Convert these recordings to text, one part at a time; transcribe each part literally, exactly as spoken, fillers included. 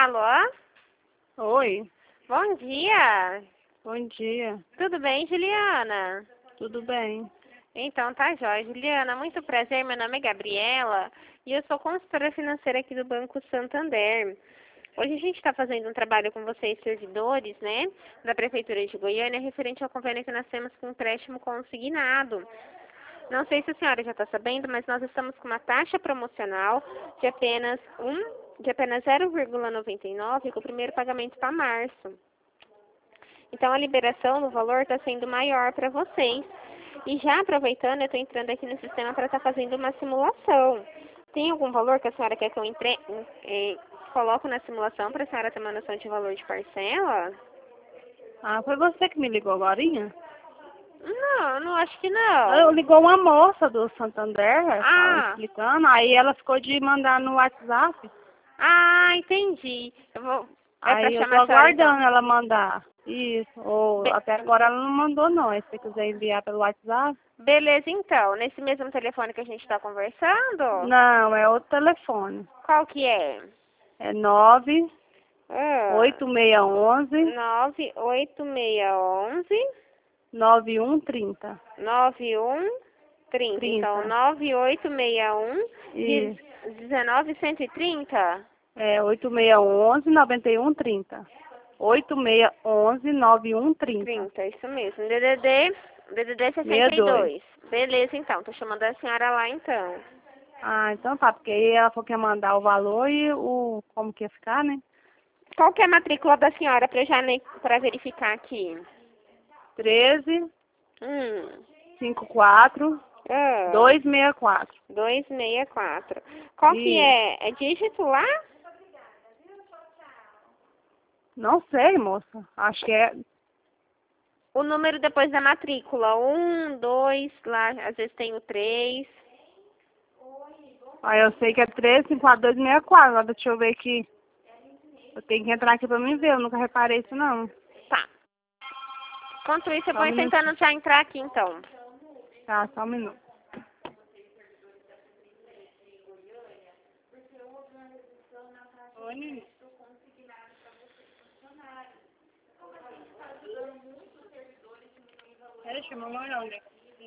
Alô? Oi, Bom dia. bom dia. Tudo bem, Juliana? Tudo bem? Então, tá jóia. Juliana, muito prazer. Meu nome é Gabriela e eu sou consultora financeira aqui do Banco Santander. Hoje a gente está fazendo um trabalho com vocês, servidores, né, da Prefeitura de Goiânia, referente ao convênio que nós temos com empréstimo consignado. Não sei se a senhora já está sabendo, mas nós estamos com uma taxa promocional de apenas um, de apenas zero vírgula noventa e nove com o primeiro pagamento para março. Então a liberação no valor está sendo maior para vocês. E já aproveitando, eu estou entrando aqui no sistema para estar fazendo uma simulação. Tem algum valor que a senhora quer que eu entre, eh, coloco na simulação para a senhora ter uma noção de valor de parcela? Ah, foi você que me ligou agorinha? Não, não acho que Eu não. ligou uma moça do Santander, estava Ah, explicando, aí ela ficou de mandar no WhatsApp. ah, entendi. Eu vou, é para Aí eu tô chamar a senhora então. aguardando ela mandar. Isso, ou Be- até agora ela não mandou não, aí se você quiser enviar pelo WhatsApp. beleza, então. Nesse mesmo telefone que a gente está conversando? Não, é outro telefone. Qual que é? É nove Ah, oito seis um nove oito seis onze nove um trinta. nove um trinta. Então, trinta. nove oito seis um Isso. dezenove cento e trinta. É oito seis um nove um trinta. oito seis um nove um trinta. trinta, isso mesmo. D D D, D D D sessenta e dois. sessenta e dois. Beleza, então. Tô chamando a senhora lá, então. Ah, então tá, porque aí ela falou que ia mandar o valor e o como que ia ficar, né? Qual que é a matrícula da senhora para já ne- pra verificar aqui? treze, Hum. cinquenta e quatro, Ah, duzentos e sessenta e quatro. duzentos e sessenta e quatro. Qual que Isso. é? É dígito lá? Não sei, moça. Acho que é. O número depois da matrícula. Um, dois, lá, às vezes tem o três. Aí eu sei que é treze, cinquenta e quatro, duzentos e sessenta e quatro. Agora deixa eu ver aqui. Eu tenho que entrar aqui pra me ver, eu nunca reparei isso não. Tá. Enquanto isso, eu Só um vou minutinho. tentando já entrar aqui, então. Tá, só um minuto. Oi, Nini. Deixa eu mamãe olha.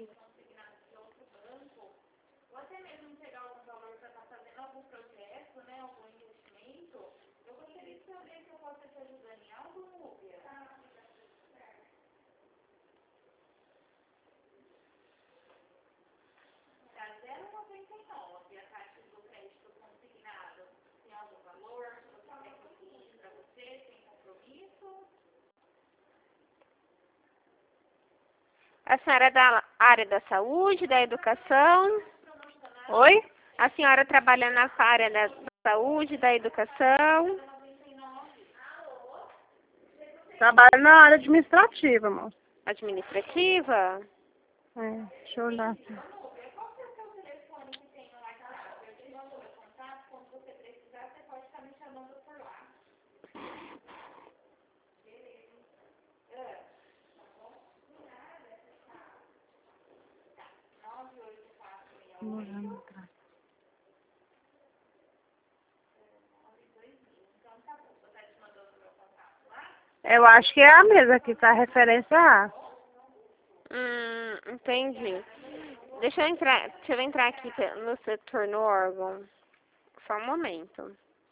A senhora é da área da saúde, da educação? Oi? A senhora trabalha na área da saúde, da educação? Trabalho na área administrativa, moça. Administrativa? É, deixa eu olhar aqui. Morando atrás. Eu acho que é a mesma que tá referência A. Hum, entendi. Deixa eu entrar, deixa eu entrar aqui pe- no setor, no órgão. Só um momento.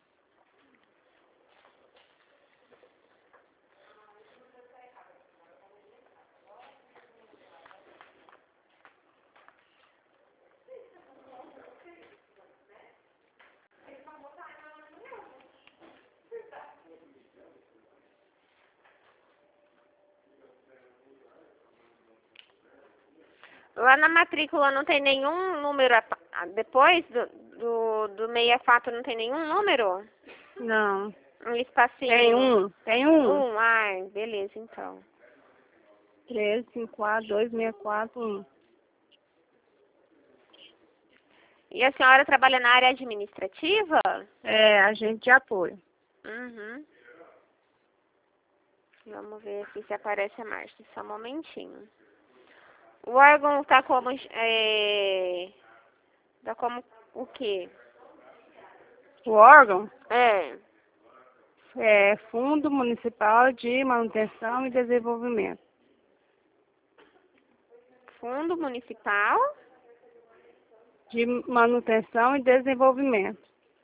Lá na matrícula não tem nenhum número, apa- ah, depois do, do, do sessenta e quatro não tem nenhum número? Não. Um espacinho. Tem um. Tem um. Um, ai, beleza, então. treze, cinquenta e quatro, duzentos e sessenta e quatro, um. E a senhora trabalha na área administrativa? É, agente de apoio. Uhum. Vamos ver aqui se aparece a marcha. Só um momentinho. O órgão tá como... É, tá como o quê? O órgão? É. É Fundo Municipal de Manutenção e Desenvolvimento. Fundo Municipal De Manutenção e Desenvolvimento.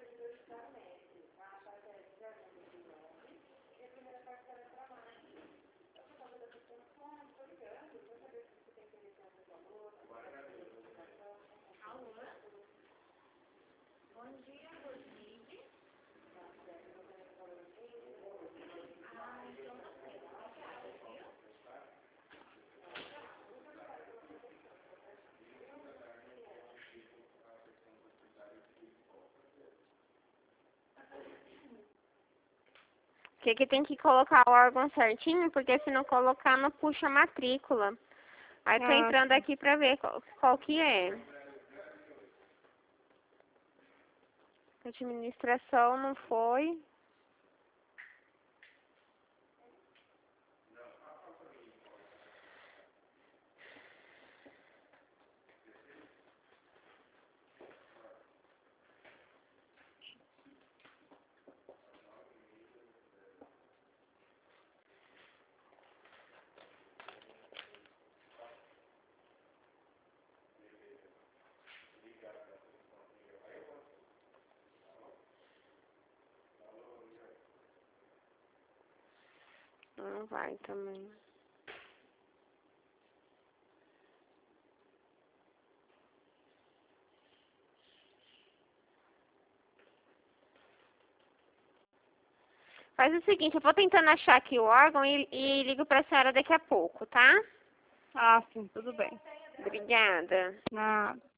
que que tem que colocar o órgão certinho, porque se não colocar não puxa a matrícula. Aí tô Ah, entrando aqui pra ver qual, qual que é. Administração não foi. Não vai também. Faz o seguinte, eu vou tentando achar aqui o órgão e, e ligo pra senhora daqui a pouco, tá? ah, sim, tudo bem. Obrigada. Nada.